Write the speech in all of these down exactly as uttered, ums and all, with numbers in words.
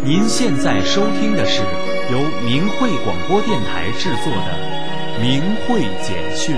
您现在收听的是由明慧广播电台制作的《明慧简讯》。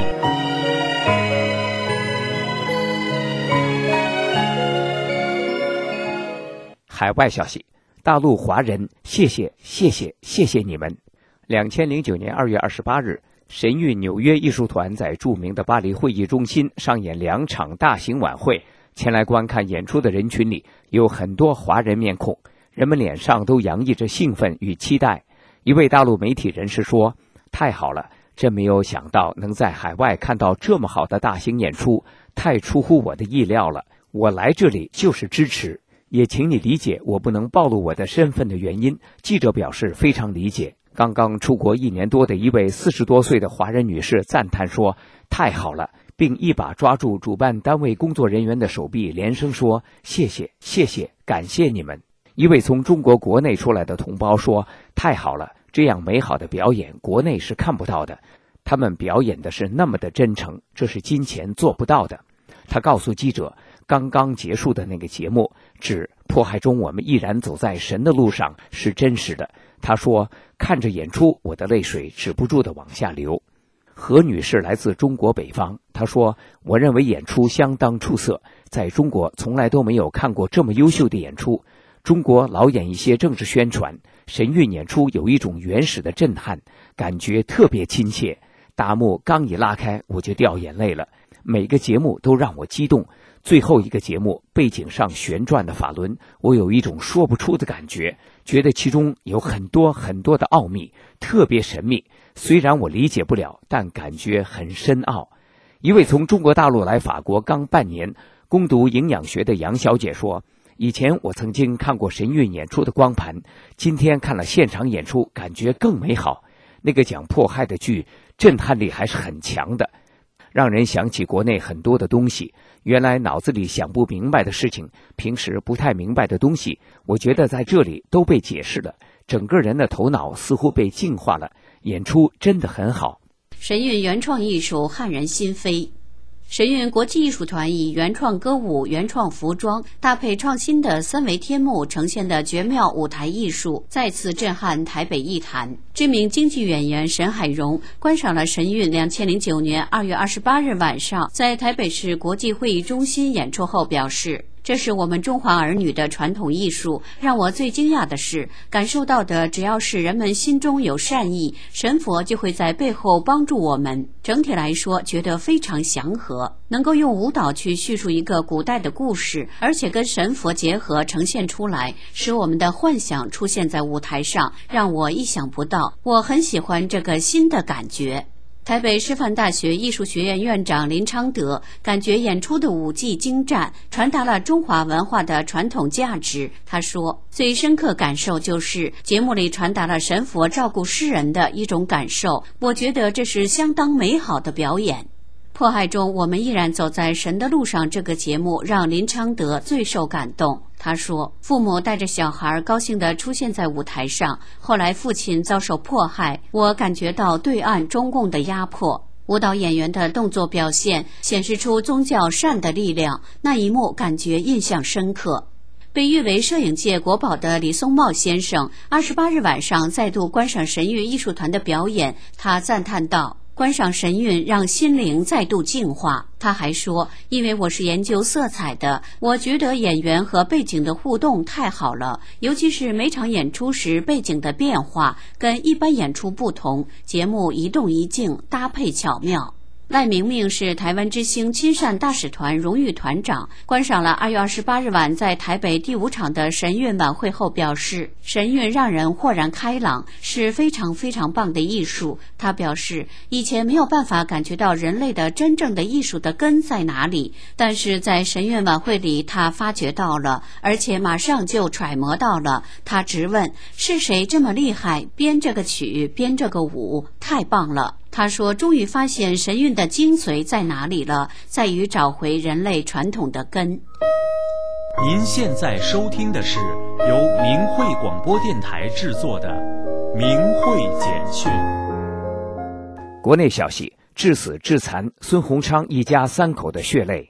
海外消息，大陆华人，谢谢谢谢谢谢你们。两千零九年二月二十八日，神韵纽约艺术团在著名的巴黎会议中心上演两场大型晚会，前来观看演出的人群里有很多华人面孔，人们脸上都洋溢着兴奋与期待。一位大陆媒体人士说：“太好了，真没有想到能在海外看到这么好的大型演出，太出乎我的意料了。我来这里就是支持，也请你理解我不能暴露我的身份的原因。”记者表示非常理解。刚刚出国一年多的一位四十多岁的华人女士赞叹说：“太好了！”并一把抓住主办单位工作人员的手臂，连声说：“谢谢，谢谢，感谢你们。”一位从中国国内出来的同胞说：“太好了，这样美好的表演，国内是看不到的。他们表演的是那么的真诚，这是金钱做不到的。”他告诉记者，刚刚结束的那个节目，指迫害中我们依然走在神的路上，是真实的。他说：“看着演出，我的泪水止不住地往下流。”何女士来自中国北方，她说：“我认为演出相当出色，在中国从来都没有看过这么优秀的演出。中国老演一些政治宣传，神韵演出有一种原始的震撼，感觉特别亲切。大幕刚一拉开，我就掉眼泪了。每个节目都让我激动。最后一个节目，背景上旋转的法轮，我有一种说不出的感觉，觉得其中有很多很多的奥秘，特别神秘。虽然我理解不了，但感觉很深奥。”一位从中国大陆来法国刚半年，攻读营养学的杨小姐说：“以前我曾经看过神韵演出的光盘，今天看了现场演出，感觉更美好。那个讲迫害的剧，震撼力还是很强的，让人想起国内很多的东西。原来脑子里想不明白的事情，平时不太明白的东西，我觉得在这里都被解释了，整个人的头脑似乎被净化了。演出真的很好。” 神韵原创艺术撼人心扉。神韵国际艺术团以原创歌舞、原创服装搭配创新的三维天幕呈现的绝妙舞台艺术，再次震撼台北艺坛。知名京剧演员沈海荣观赏了神韵两千零九年二月二十八日晚上在台北市国际会议中心演出后表示：“这是我们中华儿女的传统艺术，让我最惊讶的是，感受到的只要是人们心中有善意，神佛就会在背后帮助我们。整体来说，觉得非常祥和，能够用舞蹈去叙述一个古代的故事，而且跟神佛结合呈现出来，使我们的幻想出现在舞台上，让我意想不到。我很喜欢这个新的感觉。”台北师范大学艺术学院院长林昌德感觉演出的舞技精湛，传达了中华文化的传统价值。他说：“最深刻感受就是节目里传达了神佛照顾世人的一种感受，我觉得这是相当美好的表演。”迫害中我们依然走在神的路上这个节目让林昌德最受感动。他说：“父母带着小孩高兴地出现在舞台上，后来父亲遭受迫害，我感觉到对岸中共的压迫。舞蹈演员的动作表现显示出宗教善的力量，那一幕感觉印象深刻。”被誉为摄影界国宝的李松茂先生，二十八日晚上再度观赏神韵艺术团的表演，他赞叹道：“观赏神韵让心灵再度净化。”他还说：“因为我是研究色彩的，我觉得演员和背景的互动太好了，尤其是每场演出时背景的变化跟一般演出不同，节目一动一静，搭配巧妙。”赖明明是台湾之星亲善大使团荣誉团长，观赏了二月二十八日晚在台北第五场的神韵晚会后表示，神韵让人豁然开朗，是非常非常棒的艺术。他表示，以前没有办法感觉到人类的真正的艺术的根在哪里，但是在神韵晚会里他发觉到了，而且马上就揣摩到了。他直问是谁这么厉害，编这个曲编这个舞，太棒了。他说终于发现神韵的精髓在哪里了，在于找回人类传统的根。 您现在收听的是由明慧广播电台制作的《明慧简讯》。 国内消息：致死致残，孙洪昌一家三口的血泪。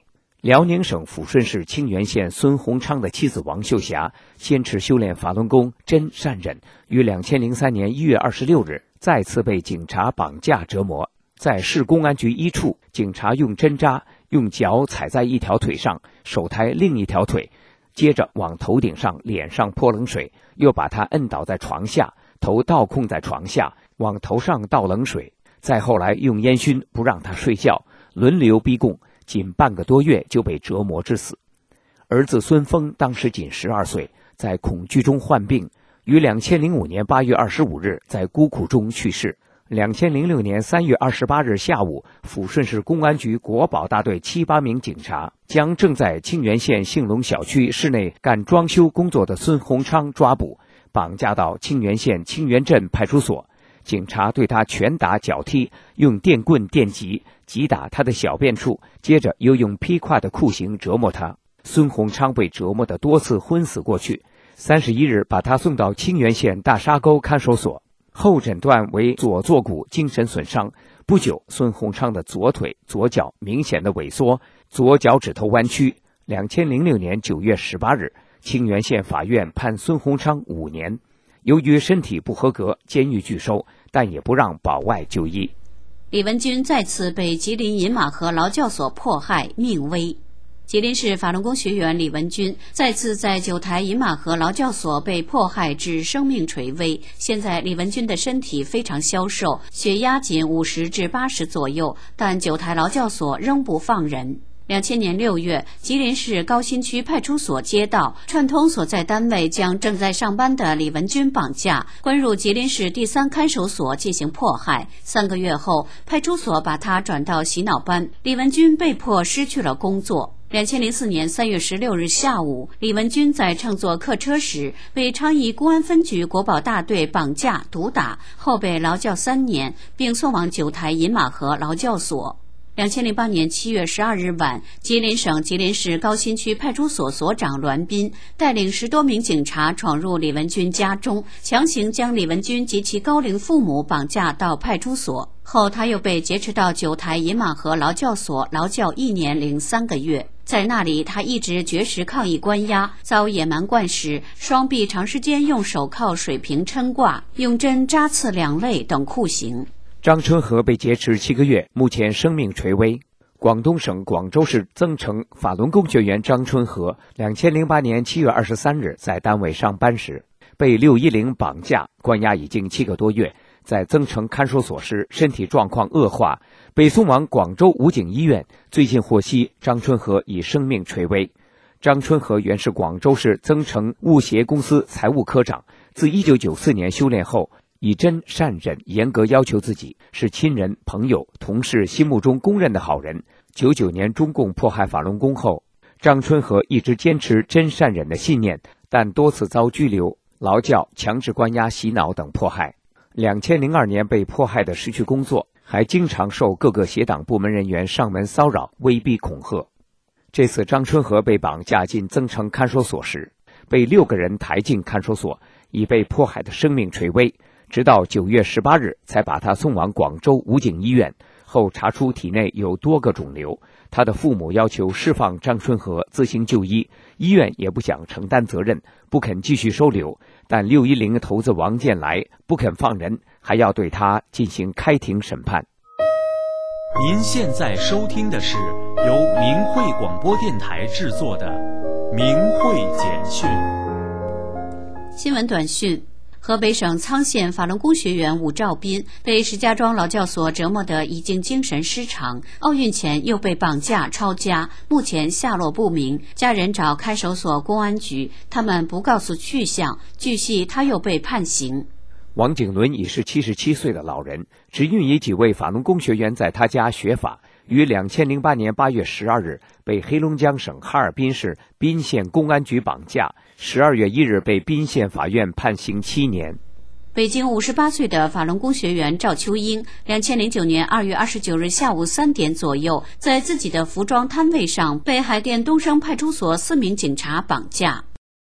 辽宁省抚顺市清源县孙洪昌的妻子王秀霞坚持修炼法轮功真善忍，于两千零三年一月二十六日再次被警察绑架折磨。在市公安局一处，警察用针扎用脚踩在一条腿上，手抬另一条腿，接着往头顶上、脸上泼冷水，又把他摁倒在床下，头倒空在床下，往头上倒冷水。再后来用烟熏不让他睡觉，轮流逼供，仅半个多月就被折磨致死。儿子孙峰当时仅十二岁，在恐惧中患病，于两千零五年八月二十五日在孤苦中去世。两千零六年三月二十八日下午，抚顺市公安局国保大队七八名警察将正在清源县兴隆小区室内干装修工作的孙洪昌抓捕，绑架到清源县清源镇派出所。警察对他拳打脚踢，用电棍电击，击打他的小便处，接着又用劈胯的酷刑折磨他。孙洪昌被折磨得多次昏死过去，三十一日把他送到清源县大沙沟看守所，后诊断为左坐骨精神损伤。不久，孙洪昌的左腿、左脚明显的萎缩，左脚趾头弯曲。两千零六年九月十八日，清源县法院判孙洪昌五年。由于身体不合格，监狱拒收，但也不让保外就医。 李文军再次被吉林饮马河劳教所迫害，命危。吉林市法轮功学员李文军再次在九台饮马河劳教所被迫害致生命垂危。现在李文军的身体非常消瘦，血压仅五十至八十左右，但九台劳教所仍不放人。两千年六月，吉林市高新区派出所接到串通所在单位将正在上班的李文军绑架，关入吉林市第三看守所进行迫害。三个月后，派出所把他转到洗脑班，李文军被迫失去了工作。两千零四年三月十六日下午，李文军在乘坐客车时被昌邑公安分局国保大队绑架毒打，后被劳教三年，并送往九台饮马河劳教所。两千零八年七月十二日晚，吉林省吉林市高新区派出所所长栾斌带领十多名警察闯入李文军家中，强行将李文军及其高龄父母绑架到派出所。后他又被劫持到九台饮马河劳教所劳教一年零三个月。在那里，他一直绝食抗议关押，遭野蛮灌食，双臂长时间用手铐水平抻挂，用针扎刺两肋等酷刑。 张春和被劫持七个月，目前生命垂危。广东省广州市增城法轮功学员张春和，两千零八年七月二十三日在单位上班时，被六一零绑架，关押已经七个多月。在增城看守所时，身体状况恶化，被送往广州武警医院。最近获悉，张春和已生命垂危。张春和原是广州市增城物协公司财务科长，自一九九四年修炼后，以真善忍严格要求自己，是亲人、朋友、同事心目中公认的好人。九九年中共迫害法轮功后，张春和一直坚持真善忍的信念，但多次遭拘留、劳教、强制关押、洗脑等迫害。两千零二年被迫害的失去工作，还经常受各个协党部门人员上门骚扰、威逼恐吓。这次张春和被绑架进增城看守所时，被六个人抬进看守所，已被迫害的生命垂危。直到九月十八日才把他送往广州武警医院，后查出体内有多个肿瘤。他的父母要求释放张春和自行就医，医院也不想承担责任，不肯继续收留。但六一零头子王建来不肯放人，还要对他进行开庭审判。 您现在收听的是由明慧广播电台制作的《明慧简讯》。 新闻短讯：河北省沧县法轮功学员武兆斌被石家庄劳教所折磨得已经精神失常，奥运前又被绑架抄家，目前下落不明。家人找看守所、公安局，他们不告诉去向。据悉，他又被判刑。 王景伦已是七十七岁的老人，只孕以几位法轮功学员在他家学法。于两千零八年八月十二日被黑龙江省哈尔滨市彬县公安局绑架，十二月一日被彬县法院判刑七年。 北京五十八岁的法轮功学员赵秋英，两千零九年二月二十九日下午三点左右，在自己的服装摊位上被海淀东升派出所四名警察绑架。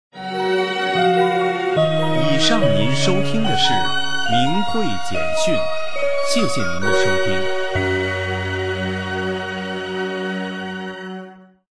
以上您收听的是明慧简讯，谢谢您的收听。